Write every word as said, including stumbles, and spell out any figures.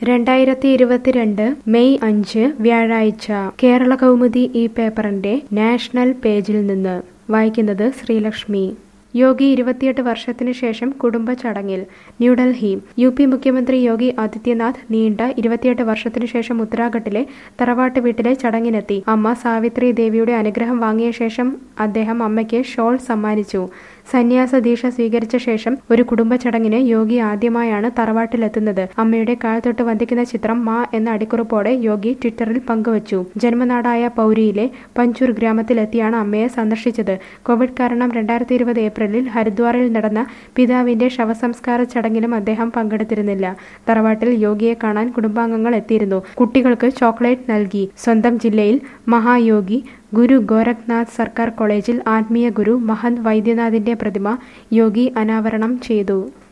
രണ്ടായിരത്തി ഇരുപത്തിരണ്ട് മെയ് അഞ്ച് വ്യാഴാഴ്ച കേരള കൗമുദി ഈ പേപ്പറിന്റെ നാഷണൽ പേജിൽ നിന്ന് വായിക്കുന്നത് ശ്രീലക്ഷ്മി. യോഗി ഇരുപത്തിയെട്ട് വർഷത്തിനു ശേഷം കുടുംബ ചടങ്ങിൽ. ന്യൂഡൽഹി. യു പി മുഖ്യമന്ത്രി യോഗി ആദിത്യനാഥ് നീണ്ട ഇരുപത്തിയെട്ട് വർഷത്തിനു ശേഷം ഉത്തരാഖണ്ഡിലെ തറവാട്ട് വീട്ടിലെ ചടങ്ങിനെത്തി. അമ്മ സാവിത്രി ദേവിയുടെ അനുഗ്രഹം വാങ്ങിയ ശേഷം അദ്ദേഹം അമ്മയ്ക്ക് ഷോൾ സമ്മാനിച്ചു. സന്യാസ ദീക്ഷ സ്വീകരിച്ച ശേഷം ഒരു കുടുംബ ചടങ്ങിന് യോഗി ആദ്യമായാണ് തറവാട്ടിലെത്തുന്നത്. അമ്മയുടെ കാൽ തൊട്ട് വന്ദിക്കുന്ന ചിത്രം മാ എന്ന അടിക്കുറിപ്പോടെ യോഗി ട്വിറ്ററിൽ പങ്കുവച്ചു. ജന്മനാടായ പൗരിയിലെ പഞ്ചൂർ ഗ്രാമത്തിലെത്തിയാണ് അമ്മയെ സന്ദർശിച്ചത്. കോവിഡ് കാരണം രണ്ടായിരത്തി ഇരുപത് ഏപ്രിലിൽ ഹരിദ്വാറിൽ നടന്ന പിതാവിന്റെ ശവസംസ്കാര ചടങ്ങിലും അദ്ദേഹം പങ്കെടുത്തിരുന്നില്ല. തറവാട്ടിൽ യോഗിയെ കാണാൻ കുടുംബാംഗങ്ങൾ എത്തിയിരുന്നു. കുട്ടികൾക്ക് ചോക്ലേറ്റ് നൽകി. സ്വന്തം ജില്ലയിൽ മഹായോഗി ഗുരു ഗോരഖ്നാഥ് സർക്കാർ കോളേജിൽ ആത്മീയ ഗുരു മഹന്ത് വൈദ്യനാഥിന്റെ പ്രതിമ യോഗി അനാവരണം ചെയ്തു.